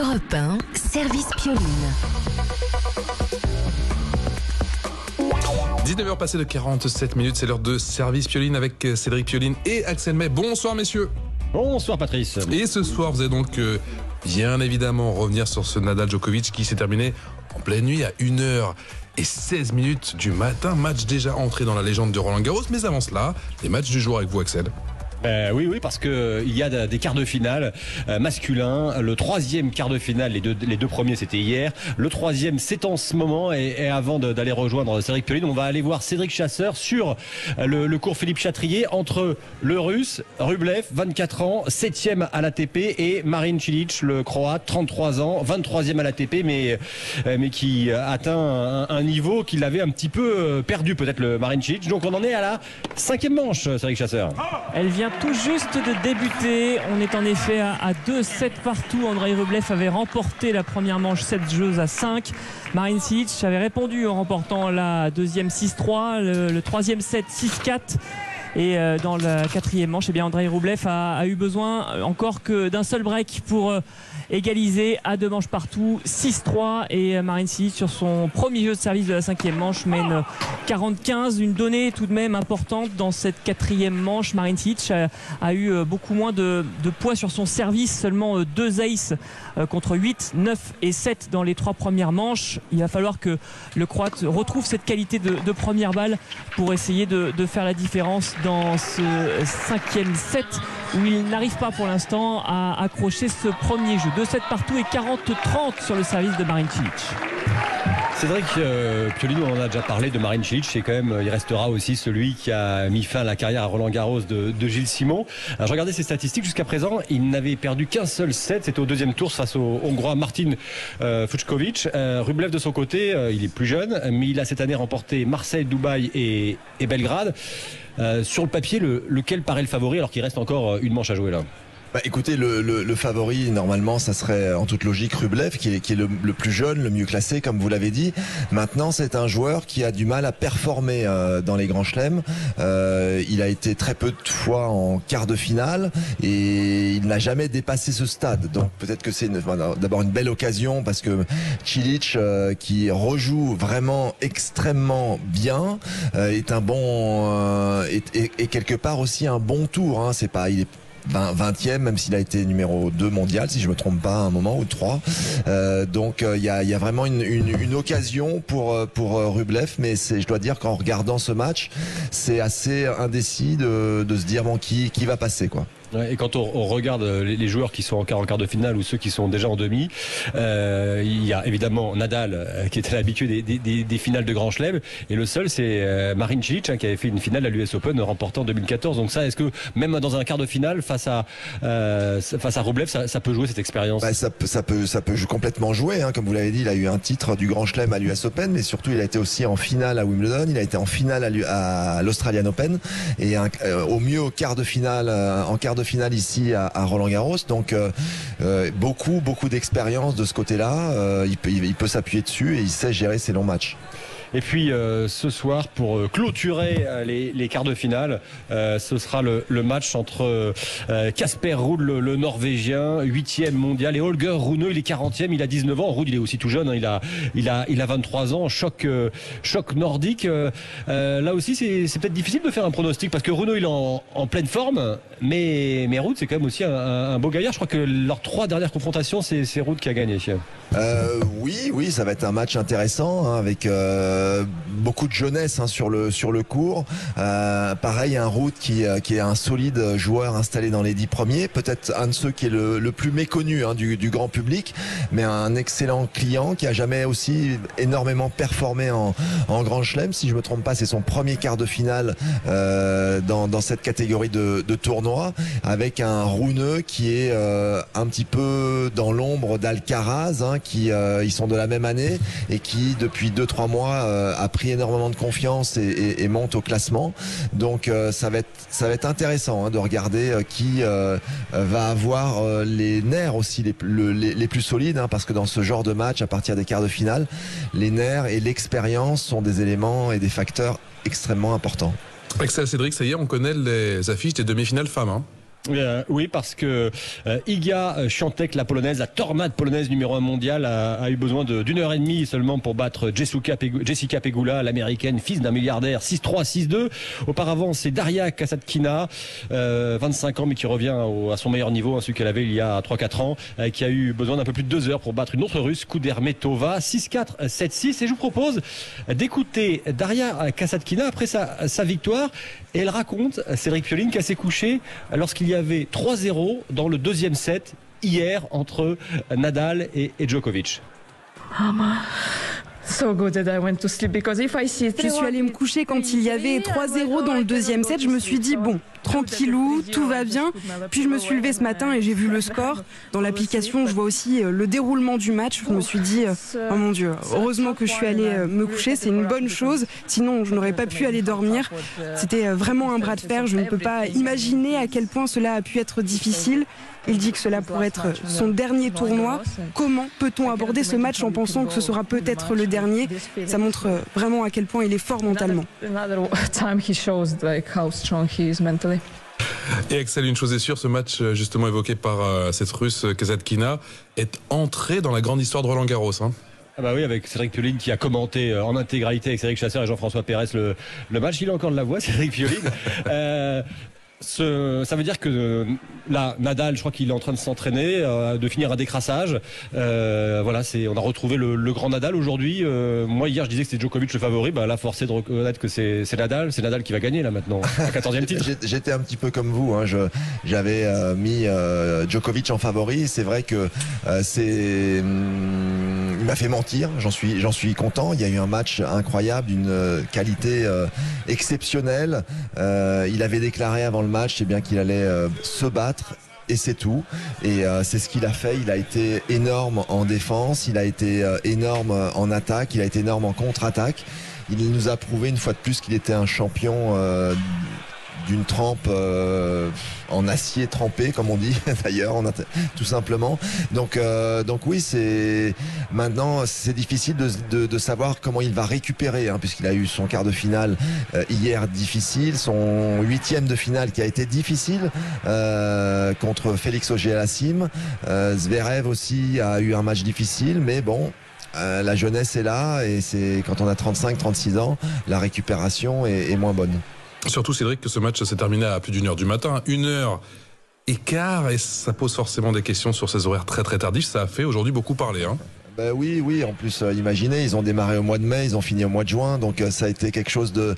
Europe 1, service Pioline. 19h passées de 47 minutes, c'est l'heure de service Pioline avec Cédric Pioline et Axel May. Bonsoir messieurs. Bonsoir Patrice. Et ce soir, vous allez donc bien évidemment revenir sur ce Nadal-Djokovic qui s'est terminé en pleine nuit à 1h16 du matin. Match déjà entré dans la légende de Roland-Garros. Mais avant cela, les matchs du jour avec vous Axel. Oui, parce que il y a des quarts de finale masculins. Le troisième quart de finale, les deux premiers c'était hier. Le troisième c'est en ce moment. Et avant d'aller rejoindre Cédric Pioline, on va aller voir Cédric Chasseur sur le cours Philippe Chatrier entre le Russe Rublev, 24 ans, 7e à l'ATP, et Marin Cilic, le Croate, 33 ans, 23e à l'ATP, mais qui atteint un niveau qu'il avait un petit peu perdu peut-être, le Marin Cilic. Donc on en est à la 5e manche, Cédric Chasseur. Elle vient tout juste de débuter. On est en effet à 2-7 partout. Andrei Rublev avait remporté la première manche 7-5. Marin Cilic avait répondu en remportant la deuxième 6-3, le troisième set 6-4. Et dans la quatrième manche, eh bien Andrei Rublev a eu besoin encore que d'un seul break pour égaliser à 2 manches partout, 6-3. Et Marin Cilic, sur son premier jeu de service de la 5e manche, mène 40-15. Une donnée tout de même importante dans cette 4e manche. Marin Cilic a eu beaucoup moins de poids sur son service, seulement 2 aces contre 8, 9 et 7 dans les 3 premières manches. Il va falloir que le Croate retrouve cette qualité de première balle pour essayer de faire la différence dans ce 5e set où il n'arrive pas pour l'instant à accrocher ce premier jeu. 2-7 partout et 40-30 sur le service de Marin Cilic. Cédric Pioline, on en a déjà parlé de Marin Cilic, et quand même il restera aussi celui qui a mis fin à la carrière à Roland-Garros de Gilles Simon. Alors, je regardais ses statistiques jusqu'à présent, il n'avait perdu qu'un seul set, c'était au deuxième tour face au Hongrois Martin Fucsovics. Rublev de son côté, il est plus jeune, mais il a cette année remporté Marseille, Dubaï et Belgrade. Sur le papier, lequel paraît le favori alors qu'il reste encore une manche à jouer là? Écoutez, le favori, normalement, ça serait en toute logique Rublev, qui est le plus jeune, le mieux classé, comme vous l'avez dit. Maintenant, c'est un joueur qui a du mal à performer dans les grands chelems. Il a été très peu de fois en quart de finale et il n'a jamais dépassé ce stade. Donc peut-être que c'est d'abord une belle occasion, parce que Cilic, qui rejoue vraiment extrêmement bien, est un bon et quelque part aussi un bon tour. Hein. C'est pas, il est 20e, même s'il a été numéro 2 mondial, si je me trompe pas, à un moment, ou 3. Donc il y a vraiment une occasion pour Rublev, mais je dois dire qu'en regardant ce match, c'est assez indécis de se dire bon, qui va passer, quoi. Et quand on regarde les joueurs qui sont en quart de finale ou ceux qui sont déjà en demi, il y a évidemment Nadal qui était habitué des finales de Grand Chelem, et le seul c'est Marin Cilic qui avait fait une finale à l'US Open remportée en 2014. Donc ça, est-ce que même dans un quart de finale face à Rublev, ça peut jouer cette expérience? Ça peut complètement jouer, hein. Comme vous l'avez dit, il a eu un titre du Grand Chelem à l'US Open, mais surtout il a été aussi en finale à Wimbledon, il a été en finale à l'Australian Open, et au mieux en quart de finale ici à Roland-Garros. Donc beaucoup d'expérience de ce côté-là. Il peut s'appuyer dessus et il sait gérer ses longs matchs. Et puis ce soir, pour clôturer les quarts de finale, ce sera le match entre Casper Ruud, le Norvégien, 8e mondial, et Holger Rune, il est 40e, il a 19 ans. Ruud, il est aussi tout jeune, hein, il a 23 ans. Choc nordique. Là aussi, c'est peut-être difficile de faire un pronostic, parce que Rune, il est en pleine forme, mais Ruud, c'est quand même aussi un beau gaillard. Je crois que leurs 3 dernières confrontations, c'est Ruud qui a gagné. Oui, ça va être un match intéressant, hein, avec beaucoup de jeunesse, hein, sur le court. Pareil, un Ruud qui est un solide joueur installé dans les 10 premiers, peut-être un de ceux qui est le plus méconnu, hein, du grand public, mais un excellent client qui a jamais aussi énormément performé en Grand Chelem. Si je me trompe pas, c'est son premier quart de finale dans cette catégorie de tournoi, avec un Rune qui est un petit peu dans l'ombre d'Alcaraz, hein, qui ils sont de la même année et qui depuis 2-3 mois a pris énormément de confiance et monte au classement. Donc ça va être intéressant, hein, de regarder qui va avoir les nerfs aussi les plus solides, hein, parce que dans ce genre de match, à partir des quarts de finale, les nerfs et l'expérience sont des éléments et des facteurs extrêmement importants. Axel, Cédric, ça y est, on connaît les affiches des demi-finales femmes, hein. Oui, parce que Iga Świątek, la polonaise, la tornade polonaise numéro 1 mondiale, a eu besoin d'une heure et demie seulement pour battre Jessica Pegula, l'américaine, fils d'un milliardaire, 6-3, 6-2. Auparavant, c'est Daria Kasatkina, 25 ans, mais qui revient à son meilleur niveau, celui qu'elle avait il y a 3-4 ans, qui a eu besoin d'un peu plus de 2 heures pour battre une autre russe, Kudermetova, 6-4, 7-6. Et je vous propose d'écouter Daria Kasatkina après sa victoire. Et elle raconte, Cédric Pioline, qu'elle s'est couchée lorsqu'il y avait 3-0 dans le deuxième set hier entre Nadal et Djokovic. Je suis allée me coucher quand il y avait 3-0 dans le deuxième set. Je me suis dit, bon, tranquillou, tout va bien. Puis je me suis levée ce matin et j'ai vu le score. Dans l'application, je vois aussi le déroulement du match. Je me suis dit, oh mon Dieu, heureusement que je suis allée me coucher. C'est une bonne chose. Sinon, je n'aurais pas pu aller dormir. C'était vraiment un bras de fer. Je ne peux pas imaginer à quel point cela a pu être difficile. Il dit que cela pourrait être son dernier tournoi. Comment peut-on aborder ce match en pensant que ce sera peut-être le dernier? Ça montre vraiment à quel point il est fort mentalement. Et Axel, une chose est sûre, ce match justement évoqué par cette russe Kasatkina est entré dans la grande histoire de Roland Garros. Hein. Ah bah oui, avec Cédric Pioline qui a commenté en intégralité avec Cédric Chasseur et Jean-François Pérez le match. Il a encore de la voix, Cédric Pioline. Ça veut dire que là, Nadal, je crois qu'il est en train de s'entraîner, de finir un décrassage. Voilà, on a retrouvé le grand Nadal aujourd'hui. Moi, hier, je disais que c'était Djokovic le favori. Là, forcé de reconnaître que c'est Nadal. C'est Nadal qui va gagner là maintenant, à 14e titre. J'étais un petit peu comme vous. Hein. J'avais mis Djokovic en favori. C'est vrai que il m'a fait mentir. J'en suis content. Il y a eu un match incroyable, d'une qualité exceptionnelle. Il avait déclaré avant le match, c'est bien qu'il allait se battre et c'est tout. Et c'est ce qu'il a fait. Il a été énorme en défense, il a été énorme en attaque, il a été énorme en contre-attaque. Il nous a prouvé une fois de plus qu'il était un champion d'une trempe en acier trempé, comme on dit d'ailleurs, tout simplement. Donc oui, maintenant c'est difficile de savoir comment il va récupérer, hein, puisqu'il a eu son quart de finale hier difficile, son 8e de finale qui a été difficile contre Félix Auger-Aliassime. Zverev aussi a eu un match difficile, mais bon. La jeunesse est là et c'est quand on a 35-36 ans, la récupération est moins bonne. Surtout, Cédric, que ce match s'est terminé à plus d'1h du matin. 1h15, et ça pose forcément des questions sur ces horaires très très tardifs. Ça a fait aujourd'hui beaucoup parler. Hein. Oui. En plus, imaginez, ils ont démarré au mois de mai, ils ont fini au mois de juin, donc ça a été quelque chose d'un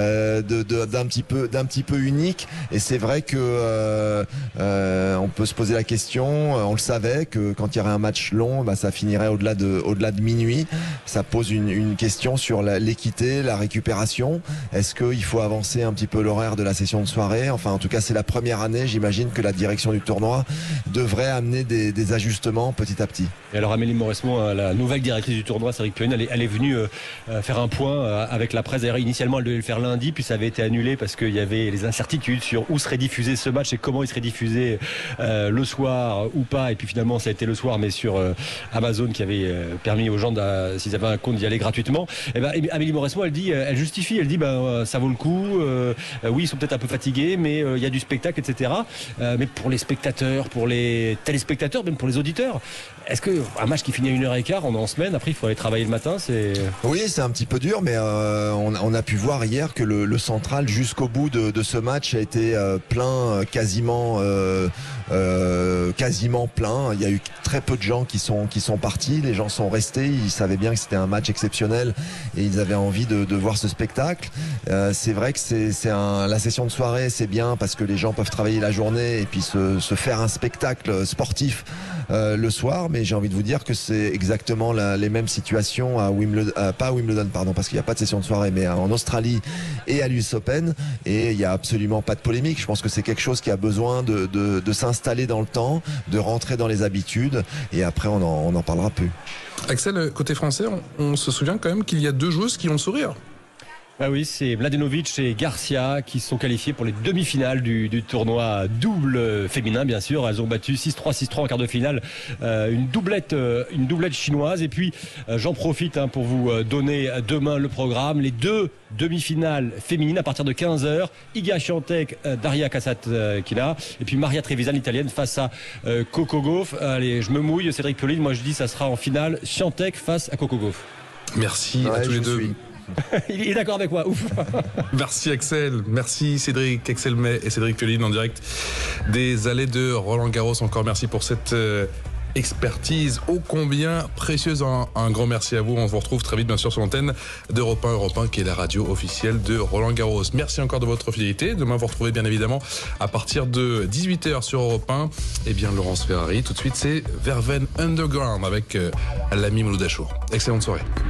petit peu unique. Et c'est vrai que on peut se poser la question. On le savait que quand il y aurait un match long, ça finirait au-delà de minuit. Ça pose une question sur l'équité, la récupération. Est-ce qu'il faut avancer un petit peu l'horaire de la session de soirée? Enfin, en tout cas, c'est la première année. J'imagine que la direction du tournoi devrait amener des ajustements petit à petit. Et alors, Amélie Mauresmo, la nouvelle directrice du tournoi, Cédric Pioline, elle est venue faire un point avec la presse. D'ailleurs, initialement, elle devait le faire lundi, puis ça avait été annulé parce qu'il y avait les incertitudes sur où serait diffusé ce match et comment il serait diffusé le soir ou pas. Et puis finalement, ça a été le soir, mais sur Amazon qui avait permis aux gens, s'ils avaient un compte, d'y aller gratuitement. Et Amélie Mauresmo, elle justifie, elle dit ça vaut le coup. Oui, ils sont peut-être un peu fatigués, mais il y a du spectacle, etc. Mais pour les spectateurs, pour les téléspectateurs, même pour les auditeurs, est-ce qu'un match qui finit à 1h15, on est en semaine, après il faut aller travailler le matin, Oui, c'est un petit peu dur, mais on a pu voir hier que le central, jusqu'au bout de ce match, a été plein, quasiment plein. Il y a eu très peu de gens qui sont partis, les gens sont restés, ils savaient bien que c'était un match exceptionnel et ils avaient envie de voir ce spectacle. C'est vrai que la session de soirée, c'est bien parce que les gens peuvent travailler la journée et puis se faire un spectacle sportif le soir, mais j'ai envie de vous dire que c'est exactement les mêmes situations à Wimbledon, pas à Wimbledon, pardon, parce qu'il n'y a pas de session de soirée, mais en Australie et à l'US Open, et il n'y a absolument pas de polémique. Je pense que c'est quelque chose qui a besoin de s'installer dans le temps, de rentrer dans les habitudes, et après on en parlera plus. Axel, côté français, on se souvient quand même qu'il y a 2 joueuses qui ont le sourire. Ah oui, c'est Mladenovic et Garcia qui sont qualifiés pour les demi-finales du tournoi double féminin, bien sûr. Elles ont battu 6-3, 6-3 en quart de finale. Une doublette chinoise. Et puis, j'en profite pour vous donner demain le programme. Les 2 demi-finales féminines à partir de 15h. Iga Świątek, Daria Kasatkina. Et puis Maria Trevisan, l'italienne, face à Coco Gauff. Allez, je me mouille, Cédric Pioline. Moi, je dis ça sera en finale Świątek face à Coco Gauff. Merci à tous les deux. Il est d'accord avec moi, ouf. Merci Axel, merci Cédric, Axel May et Cédric Pioline en direct des allées de Roland-Garros. Encore merci pour cette expertise ô combien précieuse. Un grand merci à vous. On vous retrouve très vite bien sûr sur l'antenne d'Europe 1 qui est la radio officielle de Roland-Garros. Merci encore de votre fidélité. Demain vous retrouvez bien évidemment à partir de 18h sur Europe 1 Laurence Ferrari. Tout de suite c'est Verven Underground avec l'ami Mouloud Achour. Excellente soirée.